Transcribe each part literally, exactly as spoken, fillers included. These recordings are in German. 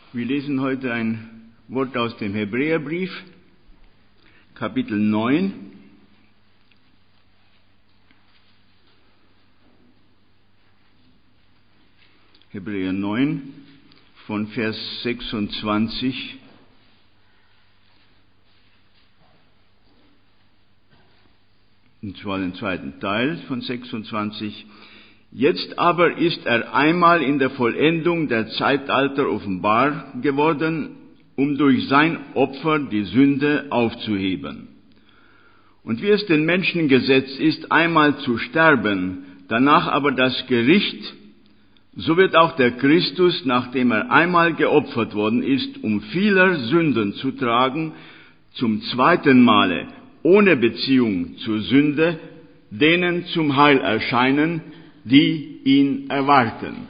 Wir lesen heute ein Wort aus dem Hebräerbrief, Kapitel neun. Hebräer neun, von Vers sechsundzwanzig und zwar den zweiten Teil von sechsundzwanzig. Jetzt aber ist er einmal in der Vollendung der Zeitalter offenbar geworden, um durch sein Opfer die Sünde aufzuheben. Und wie es den Menschen gesetzt ist, einmal zu sterben, danach aber das Gericht, so wird auch der Christus, nachdem er einmal geopfert worden ist, um vieler Sünden zu tragen, zum zweiten Male, ohne Beziehung zur Sünde, denen zum Heil erscheinen, die ihn erwarten.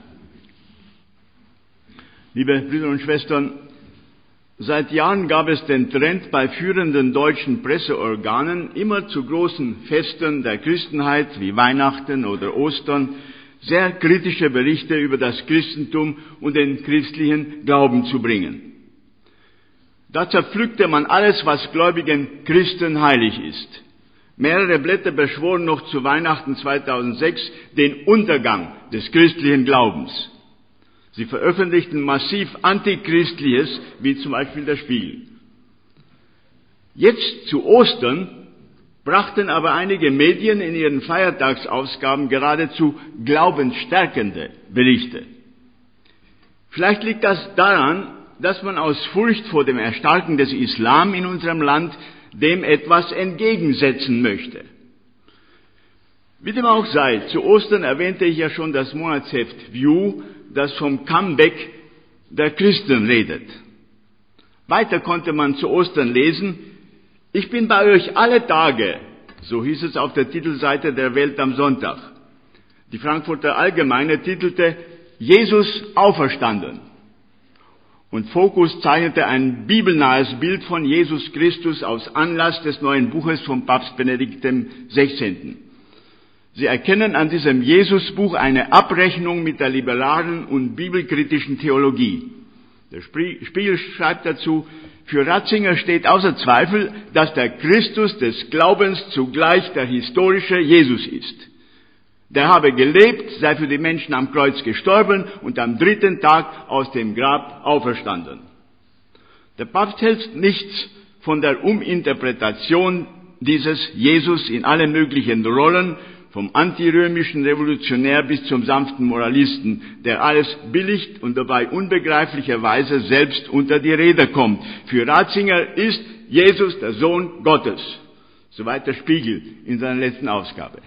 Liebe Brüder und Schwestern, seit Jahren gab es den Trend bei führenden deutschen Presseorganen, immer zu großen Festen der Christenheit wie Weihnachten oder Ostern sehr kritische Berichte über das Christentum und den christlichen Glauben zu bringen. Da zerpflückte man alles, was gläubigen Christen heilig ist. Mehrere Blätter beschworen noch zu Weihnachten zweitausendsechs den Untergang des christlichen Glaubens. Sie veröffentlichten massiv Antichristliches, wie zum Beispiel der Spiegel. Jetzt zu Ostern brachten aber einige Medien in ihren Feiertagsausgaben geradezu glaubensstärkende Berichte. Vielleicht liegt das daran, dass man aus Furcht vor dem Erstarken des Islam in unserem Land dem etwas entgegensetzen möchte. Wie dem auch sei, zu Ostern erwähnte ich ja schon das Monatsheft View, das vom Comeback der Christen redet. Weiter konnte man zu Ostern lesen: Ich bin bei euch alle Tage, so hieß es auf der Titelseite der Welt am Sonntag. Die Frankfurter Allgemeine titelte Jesus auferstanden. Und Focus zeichnete ein bibelnahes Bild von Jesus Christus aus Anlass des neuen Buches von Papst Benedikt dem Sechzehnten. Sie erkennen an diesem Jesusbuch eine Abrechnung mit der liberalen und bibelkritischen Theologie. Der Spiegel schreibt dazu: Für Ratzinger steht außer Zweifel, dass der Christus des Glaubens zugleich der historische Jesus ist. Der habe gelebt, sei für die Menschen am Kreuz gestorben und am dritten Tag aus dem Grab auferstanden. Der Papst hält nichts von der Uminterpretation dieses Jesus in alle möglichen Rollen, vom antirömischen Revolutionär bis zum sanften Moralisten, der alles billigt und dabei unbegreiflicherweise selbst unter die Räder kommt. Für Ratzinger ist Jesus der Sohn Gottes. Soweit der Spiegel in seiner letzten Ausgabe.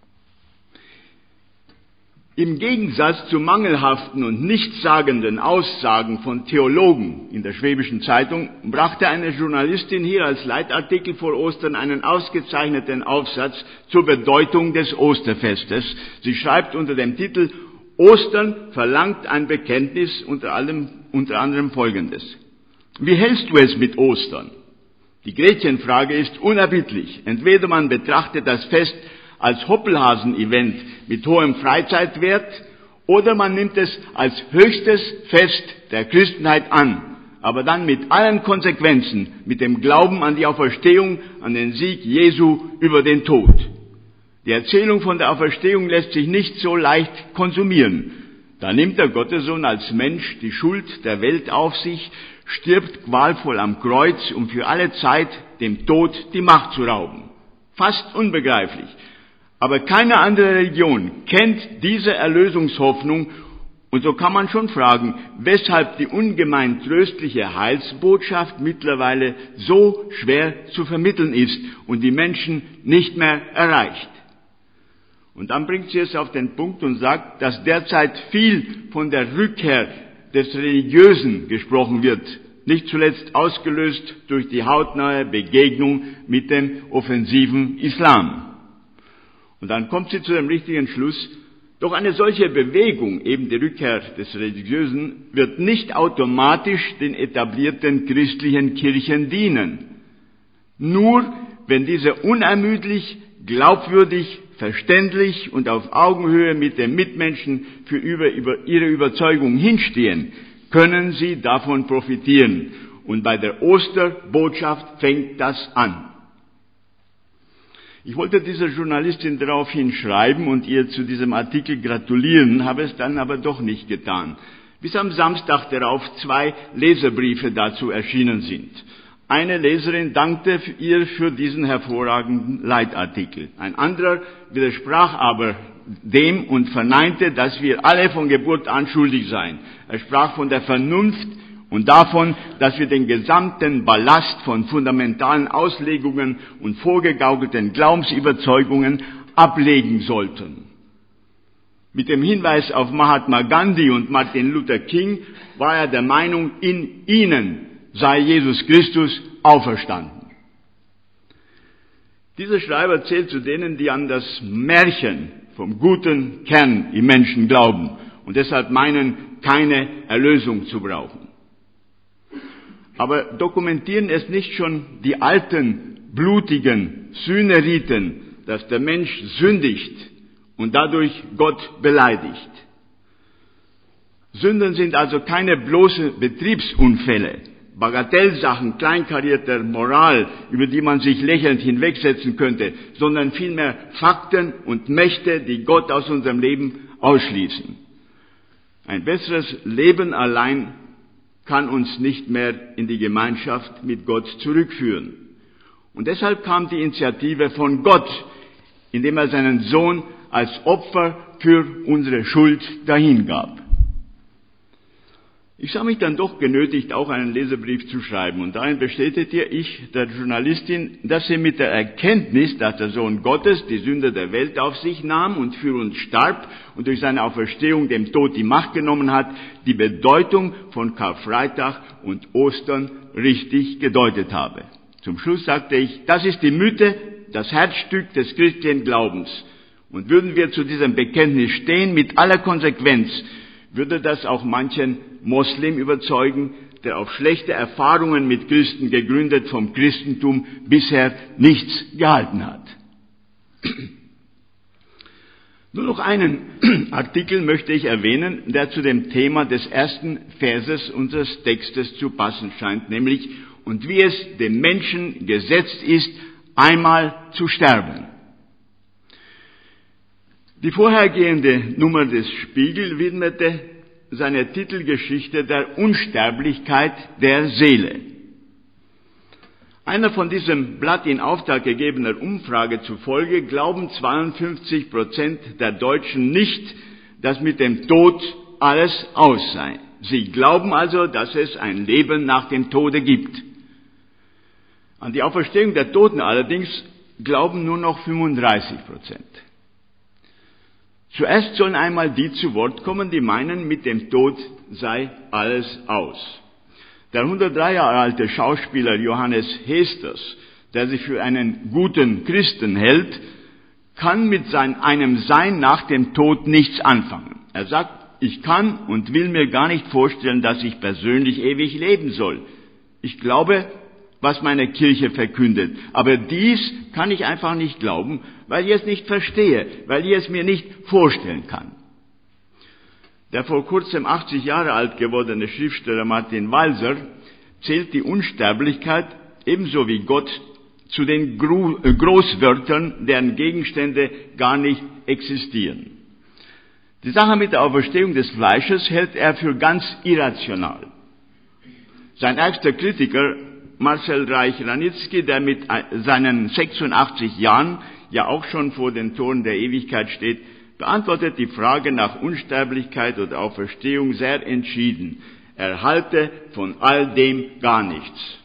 Im Gegensatz zu mangelhaften und nichtssagenden Aussagen von Theologen in der Schwäbischen Zeitung brachte eine Journalistin hier als Leitartikel vor Ostern einen ausgezeichneten Aufsatz zur Bedeutung des Osterfestes. Sie schreibt unter dem Titel Ostern verlangt ein Bekenntnis, unter, allem, unter anderem Folgendes: Wie hältst du es mit Ostern? Die Gretchenfrage ist unerbittlich. Entweder man betrachtet das Fest als Hoppelhasen-Event mit hohem Freizeitwert, oder man nimmt es als höchstes Fest der Christenheit an, aber dann mit allen Konsequenzen, mit dem Glauben an die Auferstehung, an den Sieg Jesu über den Tod. Die Erzählung von der Auferstehung lässt sich nicht so leicht konsumieren. Da nimmt der Gottessohn als Mensch die Schuld der Welt auf sich, stirbt qualvoll am Kreuz, um für alle Zeit dem Tod die Macht zu rauben. Fast unbegreiflich. Aber keine andere Religion kennt diese Erlösungshoffnung, und so kann man schon fragen, weshalb die ungemein tröstliche Heilsbotschaft mittlerweile so schwer zu vermitteln ist und die Menschen nicht mehr erreicht. Und dann bringt sie es auf den Punkt und sagt, dass derzeit viel von der Rückkehr des Religiösen gesprochen wird, nicht zuletzt ausgelöst durch die hautnahe Begegnung mit dem offensiven Islam. Und dann kommt sie zu dem richtigen Schluss: Doch eine solche Bewegung, eben die Rückkehr des Religiösen, wird nicht automatisch den etablierten christlichen Kirchen dienen. Nur wenn diese unermüdlich, glaubwürdig, verständlich und auf Augenhöhe mit den Mitmenschen für über, über ihre Überzeugung hinstehen, können sie davon profitieren. Und bei der Osterbotschaft fängt das an. Ich wollte dieser Journalistin daraufhin schreiben und ihr zu diesem Artikel gratulieren, habe es dann aber doch nicht getan. Bis am Samstag darauf zwei Leserbriefe dazu erschienen sind. Eine Leserin dankte ihr für diesen hervorragenden Leitartikel. Ein anderer widersprach aber dem und verneinte, dass wir alle von Geburt an schuldig seien. Er sprach von der Vernunft und davon, dass wir den gesamten Ballast von fundamentalen Auslegungen und vorgegaukelten Glaubensüberzeugungen ablegen sollten. Mit dem Hinweis auf Mahatma Gandhi und Martin Luther King war er der Meinung, in ihnen sei Jesus Christus auferstanden. Dieser Schreiber zählt zu denen, die an das Märchen vom guten Kern im Menschen glauben und deshalb meinen, keine Erlösung zu brauchen. Aber dokumentieren es nicht schon die alten, blutigen Sühneriten, dass der Mensch sündigt und dadurch Gott beleidigt? Sünden sind also keine bloßen Betriebsunfälle, Bagatellsachen kleinkarierter Moral, über die man sich lächelnd hinwegsetzen könnte, sondern vielmehr Fakten und Mächte, die Gott aus unserem Leben ausschließen. Ein besseres Leben allein kann uns nicht mehr in die Gemeinschaft mit Gott zurückführen. Und deshalb kam die Initiative von Gott, indem er seinen Sohn als Opfer für unsere Schuld dahingab. Ich sah mich dann doch genötigt, auch einen Leserbrief zu schreiben. Und darin bestätigte ich der Journalistin, dass sie mit der Erkenntnis, dass der Sohn Gottes die Sünde der Welt auf sich nahm und für uns starb und durch seine Auferstehung dem Tod die Macht genommen hat, die Bedeutung von Karfreitag und Ostern richtig gedeutet habe. Zum Schluss sagte ich, das ist die Mitte, das Herzstück des christlichen Glaubens. Und würden wir zu diesem Bekenntnis stehen mit aller Konsequenz, würde das auch manchen Moslem überzeugen, der auf schlechte Erfahrungen mit Christen gegründet vom Christentum bisher nichts gehalten hat. Nur noch einen Artikel möchte ich erwähnen, der zu dem Thema des ersten Verses unseres Textes zu passen scheint, nämlich, und wie es dem Menschen gesetzt ist, einmal zu sterben. Die vorhergehende Nummer des Spiegel widmete seine Titelgeschichte der Unsterblichkeit der Seele. Einer von diesem Blatt in Auftrag gegebener Umfrage zufolge glauben zweiundfünfzig Prozent der Deutschen nicht, dass mit dem Tod alles aus sei. Sie glauben also, dass es ein Leben nach dem Tode gibt. An die Auferstehung der Toten allerdings glauben nur noch fünfunddreißig Prozent. Zuerst sollen einmal die zu Wort kommen, die meinen, mit dem Tod sei alles aus. Der hundertdrei Jahre alte Schauspieler Johannes Hesters, der sich für einen guten Christen hält, kann mit sein, einem Sein nach dem Tod nichts anfangen. Er sagt, ich kann und will mir gar nicht vorstellen, dass ich persönlich ewig leben soll. Ich glaube, was meine Kirche verkündet. Aber dies kann ich einfach nicht glauben, weil ich es nicht verstehe, weil ich es mir nicht vorstellen kann. Der vor kurzem achtzig Jahre alt gewordene Schriftsteller Martin Walser zählt die Unsterblichkeit ebenso wie Gott zu den Großwörtern, deren Gegenstände gar nicht existieren. Die Sache mit der Auferstehung des Fleisches hält er für ganz irrational. Sein ärgster Kritiker Marcel Reich-Ranitzky, der mit seinen sechsundachtzig Jahren ja auch schon vor den Toren der Ewigkeit steht, beantwortet die Frage nach Unsterblichkeit oder Auferstehung sehr entschieden. Er halte von all dem gar nichts.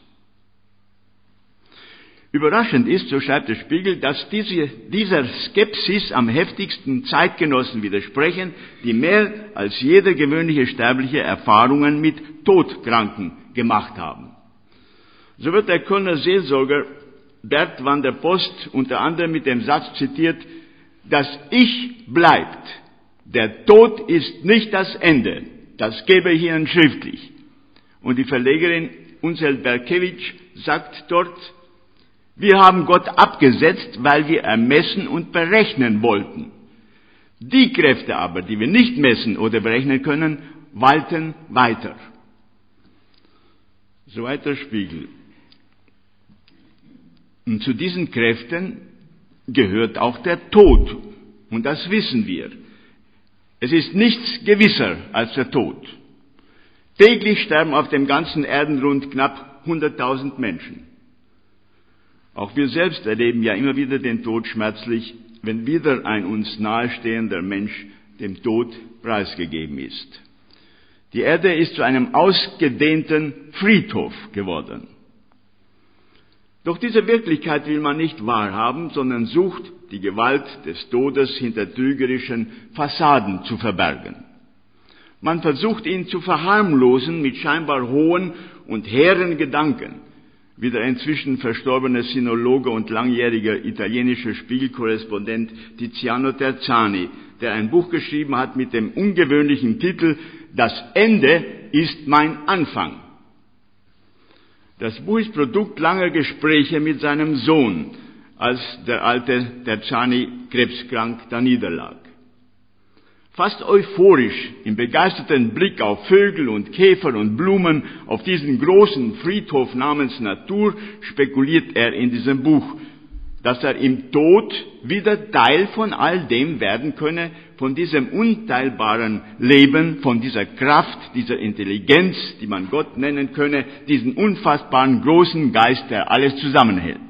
Überraschend ist, so schreibt der Spiegel, dass diese, dieser Skepsis am heftigsten Zeitgenossen widersprechen, die mehr als jeder gewöhnliche Sterbliche Erfahrungen mit Todkranken gemacht haben. So wird der Kölner Seelsorger Bert van der Post unter anderem mit dem Satz zitiert, das Ich bleibt, der Tod ist nicht das Ende, das gebe ich Ihnen schriftlich. Und die Verlegerin Unsel Berkewitsch sagt dort, wir haben Gott abgesetzt, weil wir ermessen und berechnen wollten. Die Kräfte aber, die wir nicht messen oder berechnen können, walten weiter. Soweit der Spiegel. Und zu diesen Kräften gehört auch der Tod. Und das wissen wir. Es ist nichts gewisser als der Tod. Täglich sterben auf dem ganzen Erdenrund knapp hunderttausend Menschen. Auch wir selbst erleben ja immer wieder den Tod schmerzlich, wenn wieder ein uns nahestehender Mensch dem Tod preisgegeben ist. Die Erde ist zu einem ausgedehnten Friedhof geworden. Doch diese Wirklichkeit will man nicht wahrhaben, sondern sucht, die Gewalt des Todes hinter trügerischen Fassaden zu verbergen. Man versucht, ihn zu verharmlosen mit scheinbar hohen und hehren Gedanken, wie der inzwischen verstorbene Sinologe und langjähriger italienischer Spiegelkorrespondent Tiziano Terzani, der ein Buch geschrieben hat mit dem ungewöhnlichen Titel »Das Ende ist mein Anfang«. Das Buch ist Produkt langer Gespräche mit seinem Sohn, als der alte Terzani krebskrank da niederlag. Fast euphorisch, im begeisterten Blick auf Vögel und Käfer und Blumen, auf diesen großen Friedhof namens Natur, spekuliert er in diesem Buch, dass er im Tod wieder Teil von all dem werden könne, von diesem unteilbaren Leben, von dieser Kraft, dieser Intelligenz, die man Gott nennen könne, diesen unfassbaren großen Geist, der alles zusammenhält.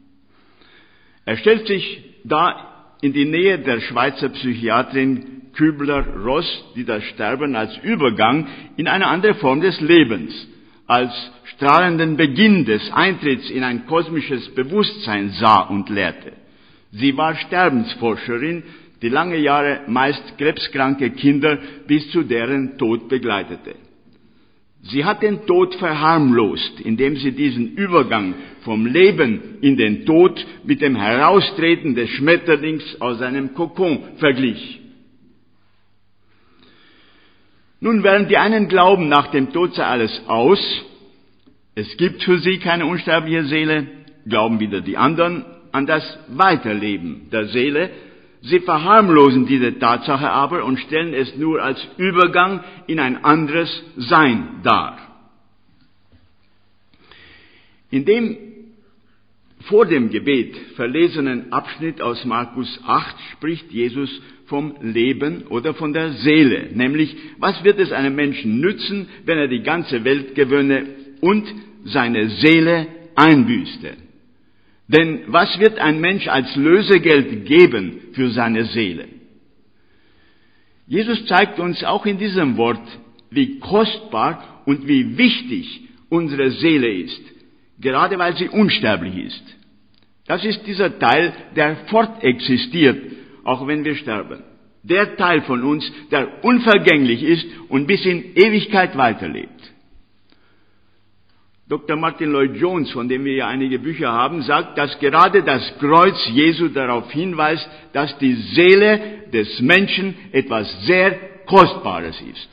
Er stellt sich da in die Nähe der Schweizer Psychiatrin Kübler-Ross, die das Sterben als Übergang in eine andere Form des Lebens, als strahlenden Beginn des Eintritts in ein kosmisches Bewusstsein sah und lehrte. Sie war Sterbensforscherin, die lange Jahre meist krebskranke Kinder bis zu deren Tod begleitete. Sie hat den Tod verharmlost, indem sie diesen Übergang vom Leben in den Tod mit dem Heraustreten des Schmetterlings aus seinem Kokon verglich. Nun, während die einen glauben, nach dem Tod sei alles aus, es gibt für sie keine unsterbliche Seele, glauben wieder die anderen an das Weiterleben der Seele. Sie verharmlosen diese Tatsache aber und stellen es nur als Übergang in ein anderes Sein dar. In dem vor dem Gebet verlesenen Abschnitt aus Markus acht spricht Jesus vom Leben oder von der Seele, nämlich, was wird es einem Menschen nützen, wenn er die ganze Welt gewönne und seine Seele einbüßte? Denn was wird ein Mensch als Lösegeld geben für seine Seele? Jesus zeigt uns auch in diesem Wort, wie kostbar und wie wichtig unsere Seele ist, gerade weil sie unsterblich ist. Das ist dieser Teil, der fortexistiert, auch wenn wir sterben. Der Teil von uns, der unvergänglich ist und bis in Ewigkeit weiterlebt. Doktor Martin Lloyd-Jones, von dem wir ja einige Bücher haben, sagt, dass gerade das Kreuz Jesu darauf hinweist, dass die Seele des Menschen etwas sehr Kostbares ist.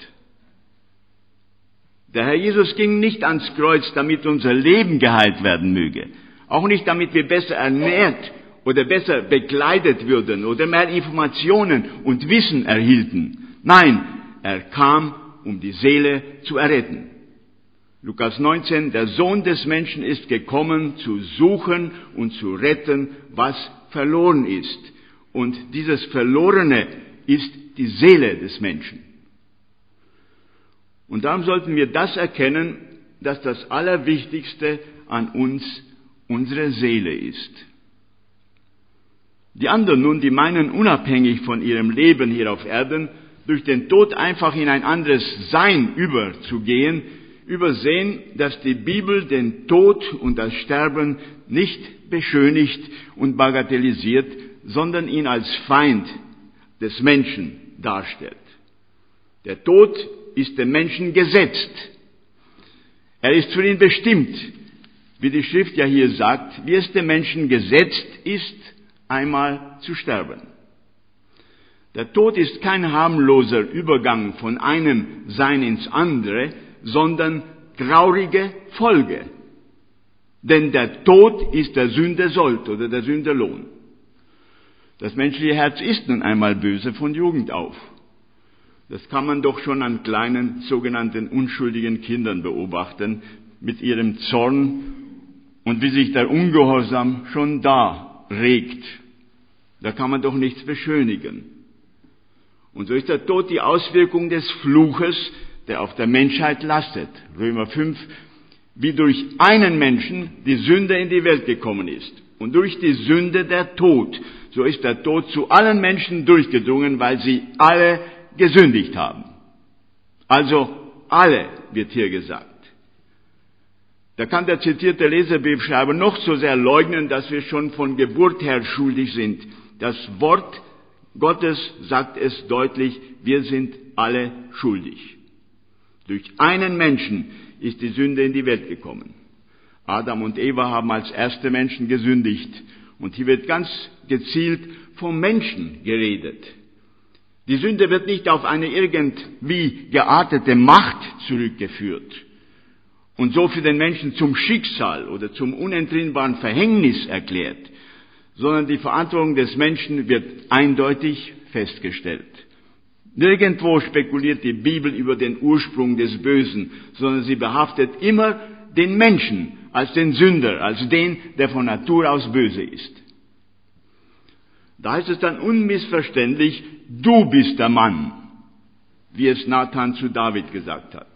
Der Herr Jesus ging nicht ans Kreuz, damit unser Leben geheilt werden möge. Auch nicht, damit wir besser ernährt oder besser bekleidet würden oder mehr Informationen und Wissen erhielten. Nein, er kam, um die Seele zu erretten. Lukas neunzehn, der Sohn des Menschen ist gekommen, zu suchen und zu retten, was verloren ist. Und dieses Verlorene ist die Seele des Menschen. Und darum sollten wir das erkennen, dass das Allerwichtigste an uns unsere Seele ist. Die anderen nun, die meinen, unabhängig von ihrem Leben hier auf Erden, durch den Tod einfach in ein anderes Sein überzugehen, übersehen, dass die Bibel den Tod und das Sterben nicht beschönigt und bagatellisiert, sondern ihn als Feind des Menschen darstellt. Der Tod ist dem Menschen gesetzt. Er ist für ihn bestimmt, wie die Schrift ja hier sagt, wie es dem Menschen gesetzt ist, einmal zu sterben. Der Tod ist kein harmloser Übergang von einem Sein ins andere, sondern traurige Folge. Denn der Tod ist der Sünde Sold oder der Sünde Lohn. Das menschliche Herz ist nun einmal böse von Jugend auf. Das kann man doch schon an kleinen, sogenannten unschuldigen Kindern beobachten, mit ihrem Zorn und wie sich der Ungehorsam schon da regt. Da kann man doch nichts beschönigen. Und so ist der Tod die Auswirkung des Fluches, der auf der Menschheit lastet. Römer fünf, wie durch einen Menschen die Sünde in die Welt gekommen ist. Und durch die Sünde der Tod. So ist der Tod zu allen Menschen durchgedrungen, weil sie alle gesündigt haben. Also alle, wird hier gesagt. Da kann der zitierte Leserbriefschreiber noch so sehr leugnen, dass wir schon von Geburt her schuldig sind. Das Wort Gottes sagt es deutlich, wir sind alle schuldig. Durch einen Menschen ist die Sünde in die Welt gekommen. Adam und Eva haben als erste Menschen gesündigt. Und hier wird ganz gezielt vom Menschen geredet. Die Sünde wird nicht auf eine irgendwie geartete Macht zurückgeführt und so für den Menschen zum Schicksal oder zum unentrinnbaren Verhängnis erklärt, sondern die Verantwortung des Menschen wird eindeutig festgestellt. Nirgendwo spekuliert die Bibel über den Ursprung des Bösen, sondern sie behaftet immer den Menschen als den Sünder, als den, der von Natur aus böse ist. Da heißt es dann unmissverständlich, du bist der Mann, wie es Nathan zu David gesagt hat.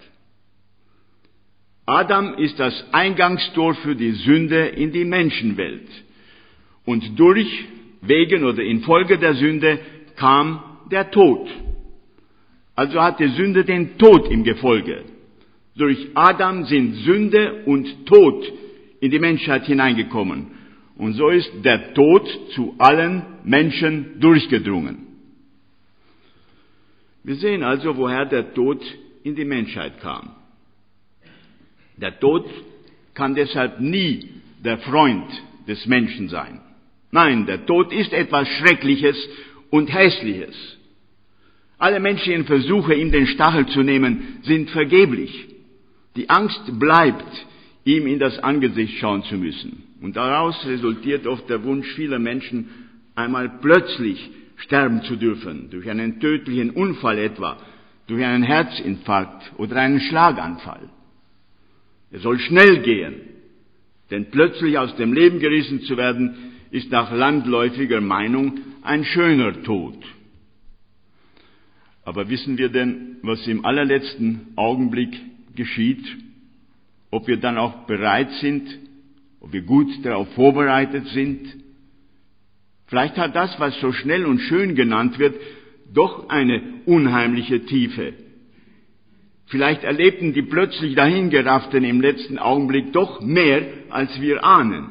Adam ist das Eingangstor für die Sünde in die Menschenwelt. Und durch, wegen oder infolge der Sünde kam der Tod. Also hat die Sünde den Tod im Gefolge. Durch Adam sind Sünde und Tod in die Menschheit hineingekommen. Und so ist der Tod zu allen Menschen durchgedrungen. Wir sehen also, woher der Tod in die Menschheit kam. Der Tod kann deshalb nie der Freund des Menschen sein. Nein, der Tod ist etwas Schreckliches und Hässliches. Alle menschlichen Versuche, ihm den Stachel zu nehmen, sind vergeblich. Die Angst bleibt, ihm in das Angesicht schauen zu müssen. Und daraus resultiert oft der Wunsch vieler Menschen, einmal plötzlich sterben zu dürfen, durch einen tödlichen Unfall etwa, durch einen Herzinfarkt oder einen Schlaganfall. Es soll schnell gehen, denn plötzlich aus dem Leben gerissen zu werden, ist nach landläufiger Meinung ein schöner Tod. Aber wissen wir denn, was im allerletzten Augenblick geschieht? Ob wir dann auch bereit sind, ob wir gut darauf vorbereitet sind? Vielleicht hat das, was so schnell und schön genannt wird, doch eine unheimliche Tiefe. Vielleicht erlebten die plötzlich Dahingerafften im letzten Augenblick doch mehr, als wir ahnen.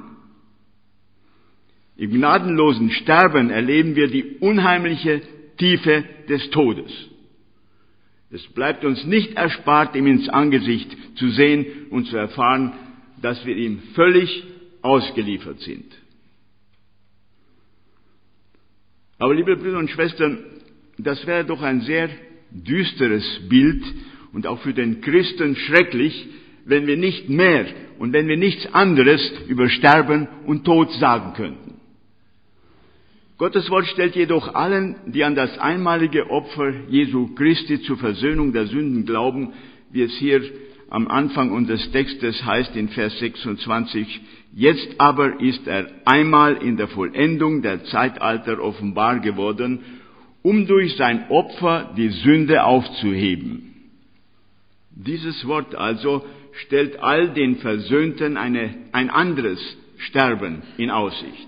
Im gnadenlosen Sterben erleben wir die unheimliche Tiefe des Todes. Es bleibt uns nicht erspart, ihm ins Angesicht zu sehen und zu erfahren, dass wir ihm völlig ausgeliefert sind. Aber liebe Brüder und Schwestern, das wäre doch ein sehr düsteres Bild und auch für den Christen schrecklich, wenn wir nicht mehr und wenn wir nichts anderes über Sterben und Tod sagen könnten. Gottes Wort stellt jedoch allen, die an das einmalige Opfer Jesu Christi zur Versöhnung der Sünden glauben, wie es hier am Anfang unseres Textes heißt in Vers sechsundzwanzig, jetzt aber ist er einmal in der Vollendung der Zeitalter offenbar geworden, um durch sein Opfer die Sünde aufzuheben. Dieses Wort also stellt all den Versöhnten eine, ein anderes Sterben in Aussicht.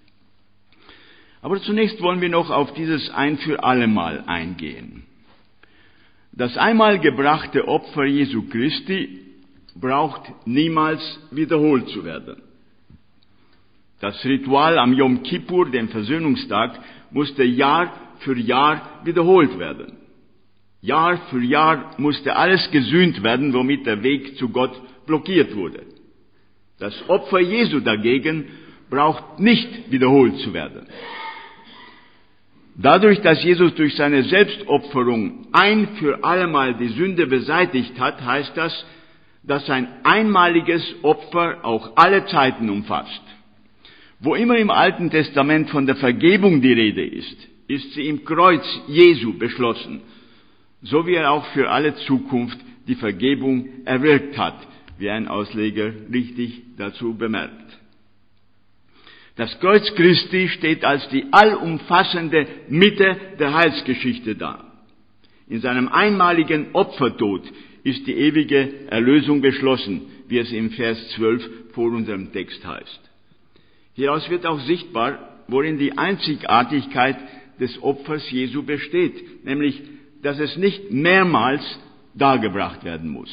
Aber zunächst wollen wir noch auf dieses ein für allemal eingehen. Das einmal gebrachte Opfer Jesu Christi braucht niemals wiederholt zu werden. Das Ritual am Yom Kippur, dem Versöhnungstag, musste Jahr für Jahr wiederholt werden. Jahr für Jahr musste alles gesühnt werden, womit der Weg zu Gott blockiert wurde. Das Opfer Jesu dagegen braucht nicht wiederholt zu werden. Dadurch, dass Jesus durch seine Selbstopferung ein für allemal die Sünde beseitigt hat, heißt das, dass sein einmaliges Opfer auch alle Zeiten umfasst. Wo immer im Alten Testament von der Vergebung die Rede ist, ist sie im Kreuz Jesu beschlossen, so wie er auch für alle Zukunft die Vergebung erwirkt hat, wie ein Ausleger richtig dazu bemerkt. Das Kreuz Christi steht als die allumfassende Mitte der Heilsgeschichte da. In seinem einmaligen Opfertod ist die ewige Erlösung beschlossen, wie es im Vers zwölf vor unserem Text heißt. Hieraus wird auch sichtbar, worin die Einzigartigkeit des Opfers Jesu besteht, nämlich, dass es nicht mehrmals dargebracht werden muss.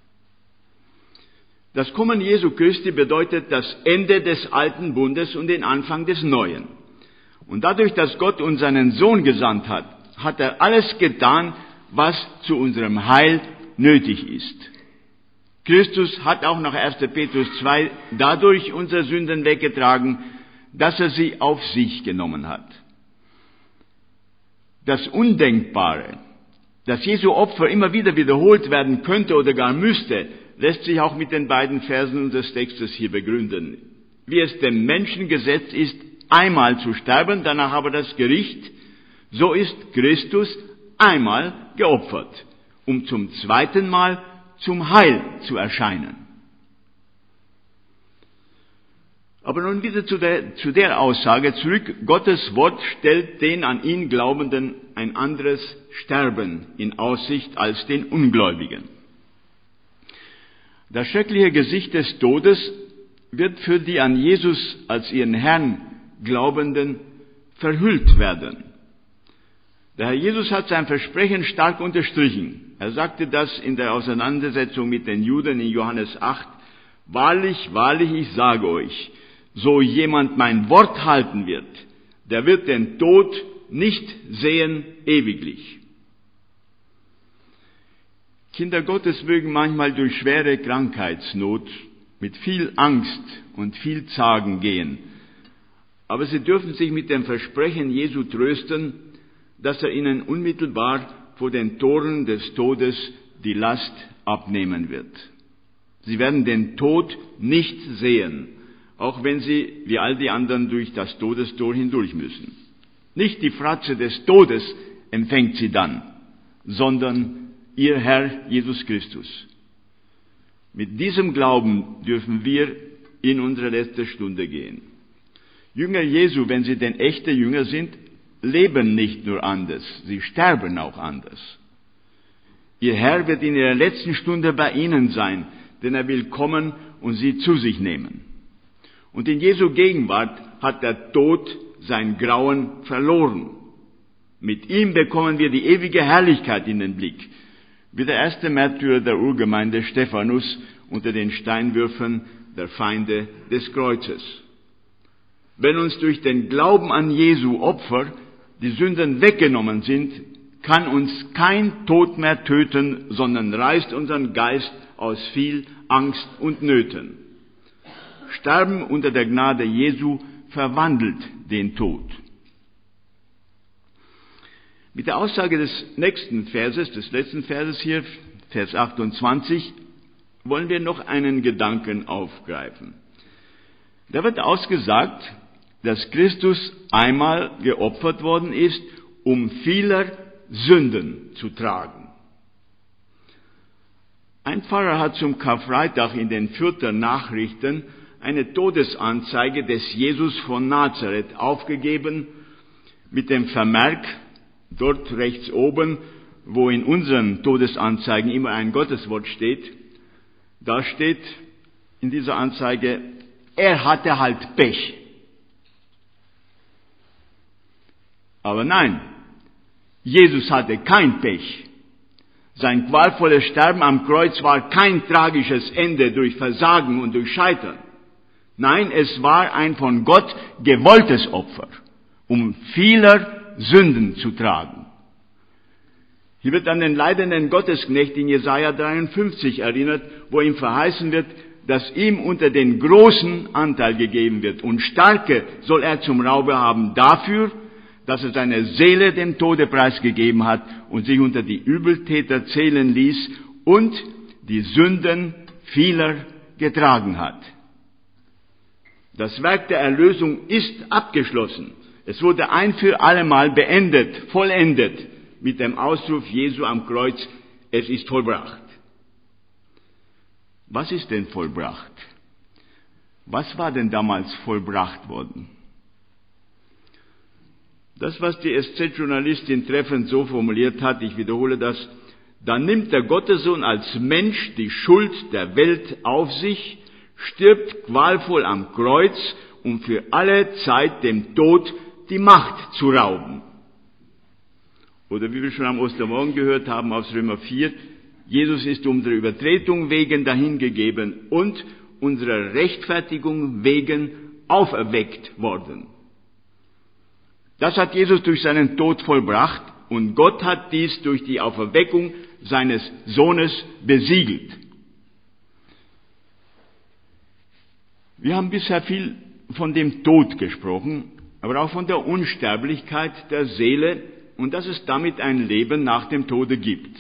Das Kommen Jesu Christi bedeutet das Ende des alten Bundes und den Anfang des neuen. Und dadurch, dass Gott uns seinen Sohn gesandt hat, hat er alles getan, was zu unserem Heil nötig ist. Christus hat auch nach erster Petrus zwei dadurch unsere Sünden weggetragen, dass er sie auf sich genommen hat. Das Undenkbare, dass Jesu Opfer immer wieder wiederholt werden könnte oder gar müsste, lässt sich auch mit den beiden Versen unseres Textes hier begründen. Wie es dem Menschen gesetzt ist, einmal zu sterben, danach aber das Gericht, so ist Christus einmal geopfert, um zum zweiten Mal zum Heil zu erscheinen. Aber nun wieder zu der, zu der Aussage zurück. Gottes Wort stellt den an ihn Glaubenden ein anderes Sterben in Aussicht als den Ungläubigen. Das schreckliche Gesicht des Todes wird für die an Jesus als ihren Herrn Glaubenden verhüllt werden. Der Herr Jesus hat sein Versprechen stark unterstrichen. Er sagte das in der Auseinandersetzung mit den Juden in Johannes acht. Wahrlich, wahrlich, ich sage euch, so jemand mein Wort halten wird, der wird den Tod nicht sehen ewiglich. Kinder Gottes mögen manchmal durch schwere Krankheitsnot mit viel Angst und viel Zagen gehen. Aber sie dürfen sich mit dem Versprechen Jesu trösten, dass er ihnen unmittelbar vor den Toren des Todes die Last abnehmen wird. Sie werden den Tod nicht sehen, auch wenn sie, wie all die anderen, durch das Todestor hindurch müssen. Nicht die Fratze des Todes empfängt sie dann, sondern ihr Herr Jesus Christus. Mit diesem Glauben dürfen wir in unsere letzte Stunde gehen. Jünger Jesu, wenn sie denn echte Jünger sind, leben nicht nur anders, sie sterben auch anders. Ihr Herr wird in ihrer letzten Stunde bei ihnen sein, denn er will kommen und sie zu sich nehmen. Und in Jesu Gegenwart hat der Tod sein Grauen verloren. Mit ihm bekommen wir die ewige Herrlichkeit in den Blick, wie der erste Märtyrer der Urgemeinde Stephanus unter den Steinwürfen der Feinde des Kreuzes. Wenn uns durch den Glauben an Jesu Opfer die Sünden weggenommen sind, kann uns kein Tod mehr töten, sondern reißt unseren Geist aus viel Angst und Nöten. Sterben unter der Gnade Jesu verwandelt den Tod. Mit der Aussage des nächsten Verses, des letzten Verses hier, Vers achtundzwanzig, wollen wir noch einen Gedanken aufgreifen. Da wird ausgesagt, dass Christus einmal geopfert worden ist, um vieler Sünden zu tragen. Ein Pfarrer hat zum Karfreitag in den Fürther Nachrichten eine Todesanzeige des Jesus von Nazareth aufgegeben mit dem Vermerk, dort rechts oben, wo in unseren Todesanzeigen immer ein Gotteswort steht, da steht in dieser Anzeige, er hatte halt Pech. Aber nein, Jesus hatte kein Pech. Sein qualvolles Sterben am Kreuz war kein tragisches Ende durch Versagen und durch Scheitern. Nein, es war ein von Gott gewolltes Opfer, um vieler Sünden zu tragen. Hier wird an den leidenden Gottesknecht in Jesaja dreiundfünfzig erinnert, wo ihm verheißen wird, dass ihm unter den Großen Anteil gegeben wird. Und Starke soll er zum Raube haben dafür, dass er seine Seele dem Tode preisgegeben hat und sich unter die Übeltäter zählen ließ und die Sünden vieler getragen hat. Das Werk der Erlösung ist abgeschlossen. Es wurde ein für allemal beendet, vollendet, mit dem Ausruf Jesu am Kreuz, es ist vollbracht. Was ist denn vollbracht? Was war denn damals vollbracht worden? Das, was die S Z-Journalistin treffend so formuliert hat, ich wiederhole das: Dann nimmt der Gottessohn als Mensch die Schuld der Welt auf sich, stirbt qualvoll am Kreuz, um für alle Zeit dem Tod die Macht zu rauben. Oder wie wir schon am Ostermorgen gehört haben aus Römer vier, Jesus ist unserer Übertretung wegen dahingegeben und unserer Rechtfertigung wegen auferweckt worden. Das hat Jesus durch seinen Tod vollbracht und Gott hat dies durch die Auferweckung seines Sohnes besiegelt. Wir haben bisher viel von dem Tod gesprochen, aber auch von der Unsterblichkeit der Seele und dass es damit ein Leben nach dem Tode gibt.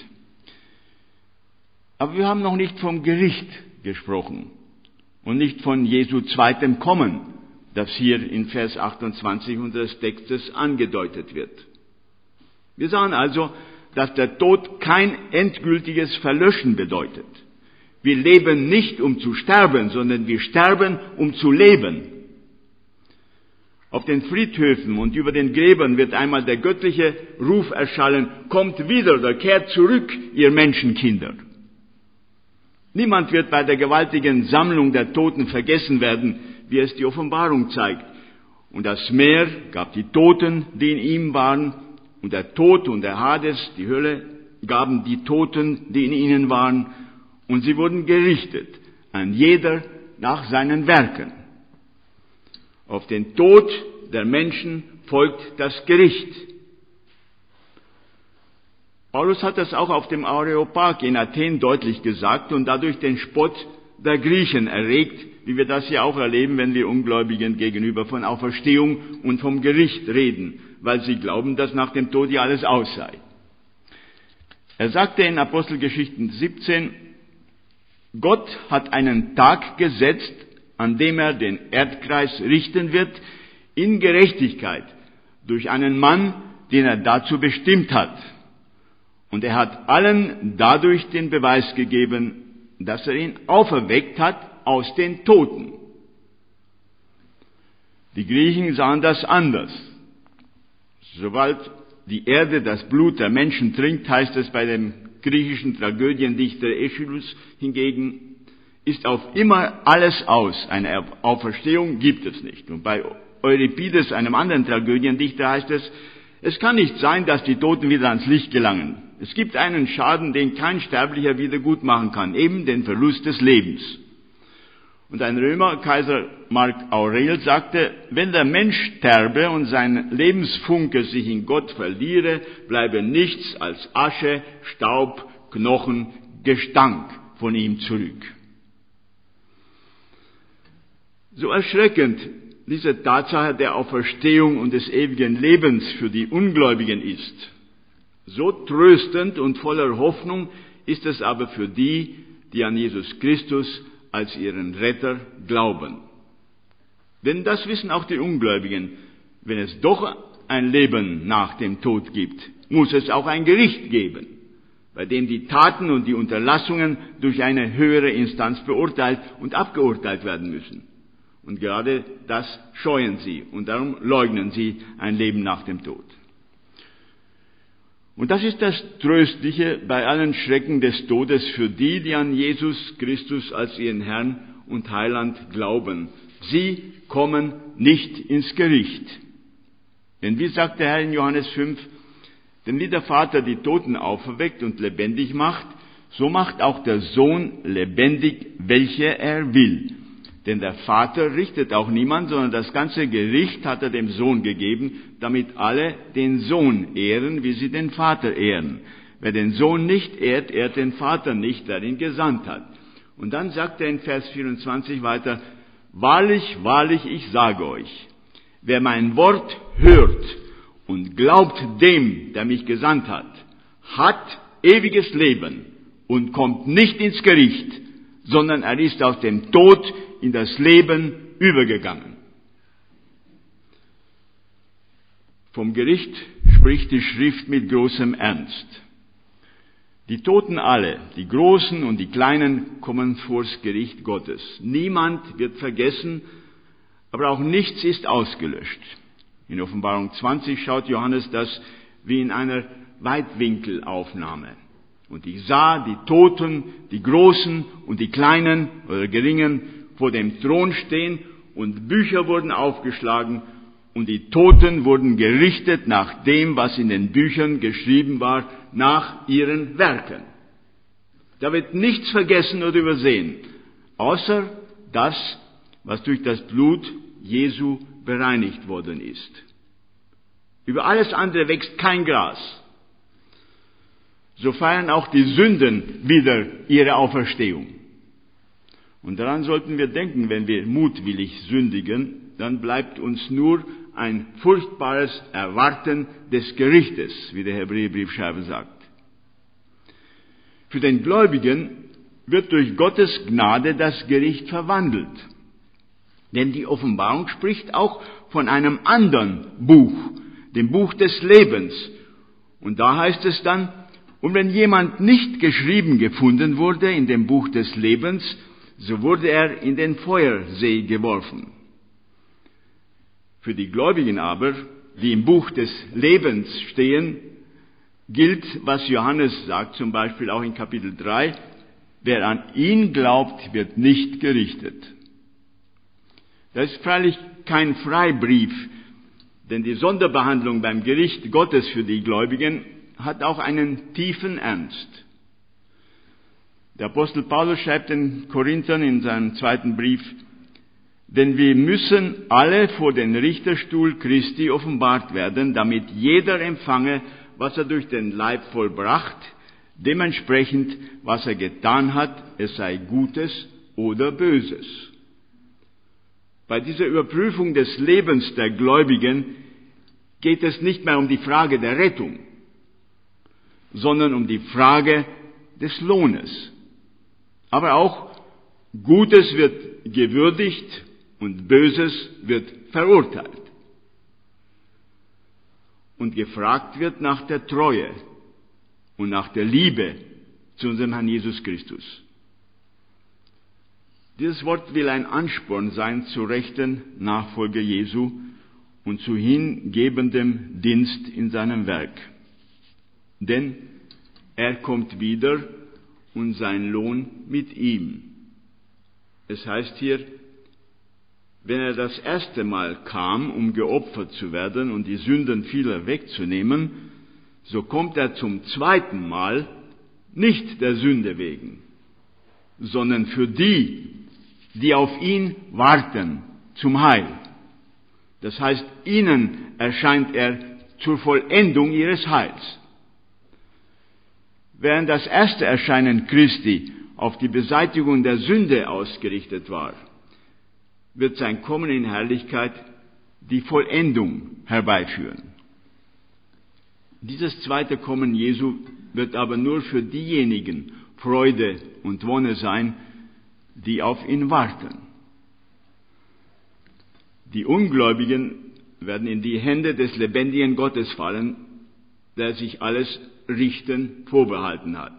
Aber wir haben noch nicht vom Gericht gesprochen und nicht von Jesu zweitem Kommen, das hier in Vers achtundzwanzig unseres Textes angedeutet wird. Wir sahen also, dass der Tod kein endgültiges Verlöschen bedeutet. Wir leben nicht, um zu sterben, sondern wir sterben, um zu leben. Auf den Friedhöfen und über den Gräbern wird einmal der göttliche Ruf erschallen: Kommt wieder oder kehrt zurück, ihr Menschenkinder. Niemand wird bei der gewaltigen Sammlung der Toten vergessen werden, wie es die Offenbarung zeigt. Und das Meer gab die Toten, die in ihm waren, und der Tod und der Hades, die Hölle, gaben die Toten, die in ihnen waren, und sie wurden gerichtet, ein jeder nach seinen Werken. Auf den Tod der Menschen folgt das Gericht. Paulus hat das auch auf dem Areopag in Athen deutlich gesagt und dadurch den Spott der Griechen erregt, wie wir das ja auch erleben, wenn wir Ungläubigen gegenüber von Auferstehung und vom Gericht reden, weil sie glauben, dass nach dem Tod ja alles aus sei. Er sagte in Apostelgeschichten siebzehn, Gott hat einen Tag gesetzt, an dem er den Erdkreis richten wird, in Gerechtigkeit, durch einen Mann, den er dazu bestimmt hat. Und er hat allen dadurch den Beweis gegeben, dass er ihn auferweckt hat aus den Toten. Die Griechen sahen das anders. Sobald die Erde das Blut der Menschen trinkt, heißt es bei dem griechischen Tragödiendichter Aeschylus hingegen, ist auf immer alles aus. Eine Auferstehung gibt es nicht. Und bei Euripides, einem anderen Tragödiendichter, heißt es, es kann nicht sein, dass die Toten wieder ans Licht gelangen. Es gibt einen Schaden, den kein Sterblicher wieder gut machen kann, eben den Verlust des Lebens. Und ein Römer, Kaiser Mark Aurel, sagte, wenn der Mensch sterbe und sein Lebensfunke sich in Gott verliere, bleibe nichts als Asche, Staub, Knochen, Gestank von ihm zurück. So erschreckend diese Tatsache der Auferstehung und des ewigen Lebens für die Ungläubigen ist, so tröstend und voller Hoffnung ist es aber für die, die an Jesus Christus als ihren Retter glauben. Denn das wissen auch die Ungläubigen. Wenn es doch ein Leben nach dem Tod gibt, muss es auch ein Gericht geben, bei dem die Taten und die Unterlassungen durch eine höhere Instanz beurteilt und abgeurteilt werden müssen. Und gerade das scheuen sie und darum leugnen sie ein Leben nach dem Tod. Und das ist das Tröstliche bei allen Schrecken des Todes für die, die an Jesus Christus als ihren Herrn und Heiland glauben. Sie kommen nicht ins Gericht. Denn wie sagt der Herr in Johannes fünf, denn wie der Vater die Toten auferweckt und lebendig macht, so macht auch der Sohn lebendig, welche er will. Denn der Vater richtet auch niemand, sondern das ganze Gericht hat er dem Sohn gegeben, damit alle den Sohn ehren, wie sie den Vater ehren. Wer den Sohn nicht ehrt, ehrt den Vater nicht, der ihn gesandt hat. Und dann sagt er in Vers vierundzwanzig weiter, wahrlich, wahrlich, ich sage euch, wer mein Wort hört und glaubt dem, der mich gesandt hat, hat ewiges Leben und kommt nicht ins Gericht, sondern er ist aus dem Tod in das Leben übergegangen. Vom Gericht spricht die Schrift mit großem Ernst. Die Toten alle, die Großen und die Kleinen, kommen vors Gericht Gottes. Niemand wird vergessen, aber auch nichts ist ausgelöscht. In Offenbarung zwanzig schaut Johannes das wie in einer Weitwinkelaufnahme. Und ich sah die Toten, die Großen und die Kleinen oder Geringen vor dem Thron stehen, und Bücher wurden aufgeschlagen, und die Toten wurden gerichtet nach dem, was in den Büchern geschrieben war, nach ihren Werken. Da wird nichts vergessen oder übersehen, außer das, was durch das Blut Jesu bereinigt worden ist. Über alles andere wächst kein Gras. So feiern auch die Sünden wieder ihre Auferstehung. Und daran sollten wir denken, wenn wir mutwillig sündigen, dann bleibt uns nur ein furchtbares Erwarten des Gerichtes, wie der Hebräerbriefschreiber sagt. Für den Gläubigen wird durch Gottes Gnade das Gericht verwandelt. Denn die Offenbarung spricht auch von einem anderen Buch, dem Buch des Lebens. Und da heißt es dann, und wenn jemand nicht geschrieben gefunden wurde in dem Buch des Lebens, so wurde er in den Feuersee geworfen. Für die Gläubigen aber, die im Buch des Lebens stehen, gilt, was Johannes sagt, zum Beispiel auch in Kapitel drei, wer an ihn glaubt, wird nicht gerichtet. Das ist freilich kein Freibrief, denn die Sonderbehandlung beim Gericht Gottes für die Gläubigen hat auch einen tiefen Ernst. Der Apostel Paulus schreibt den Korinthern in seinem zweiten Brief, denn wir müssen alle vor den Richterstuhl Christi offenbart werden, damit jeder empfange, was er durch den Leib vollbracht, dementsprechend, was er getan hat, es sei Gutes oder Böses. Bei dieser Überprüfung des Lebens der Gläubigen geht es nicht mehr um die Frage der Rettung, sondern um die Frage des Lohnes. Aber auch Gutes wird gewürdigt und Böses wird verurteilt. Und gefragt wird nach der Treue und nach der Liebe zu unserem Herrn Jesus Christus. Dieses Wort will ein Ansporn sein zur rechten Nachfolge Jesu und zu hingebendem Dienst in seinem Werk. Denn er kommt wieder und sein Lohn mit ihm. Es heißt hier, wenn er das erste Mal kam, um geopfert zu werden und die Sünden vieler wegzunehmen, so kommt er zum zweiten Mal nicht der Sünde wegen, sondern für die, die auf ihn warten, zum Heil. Das heißt, ihnen erscheint er zur Vollendung ihres Heils. Während das erste Erscheinen Christi auf die Beseitigung der Sünde ausgerichtet war, wird sein Kommen in Herrlichkeit die Vollendung herbeiführen. Dieses zweite Kommen Jesu wird aber nur für diejenigen Freude und Wonne sein, die auf ihn warten. Die Ungläubigen werden in die Hände des lebendigen Gottes fallen, der sich alles richten vorbehalten hat.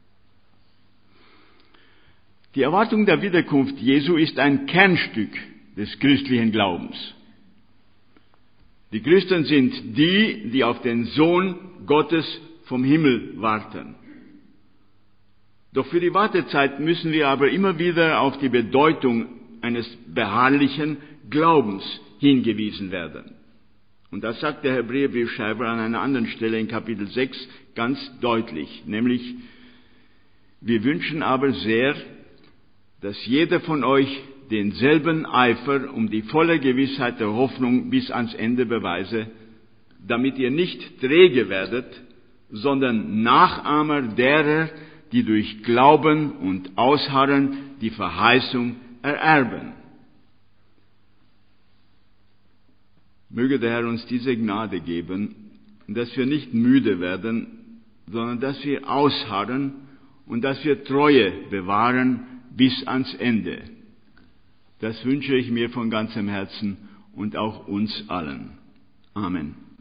Die Erwartung der Wiederkunft Jesu ist ein Kernstück des christlichen Glaubens. Die Christen sind die, die auf den Sohn Gottes vom Himmel warten. Doch für die Wartezeit müssen wir aber immer wieder auf die Bedeutung eines beharrlichen Glaubens hingewiesen werden. Und das sagt der Hebräerbriefschreiber an einer anderen Stelle in Kapitel sechs ganz deutlich, nämlich, wir wünschen aber sehr, dass jeder von euch denselben Eifer um die volle Gewissheit der Hoffnung bis ans Ende beweise, damit ihr nicht träge werdet, sondern Nachahmer derer, die durch Glauben und Ausharren die Verheißung ererben. Möge der Herr uns diese Gnade geben, dass wir nicht müde werden, sondern dass wir ausharren und dass wir Treue bewahren bis ans Ende. Das wünsche ich mir von ganzem Herzen und auch uns allen. Amen.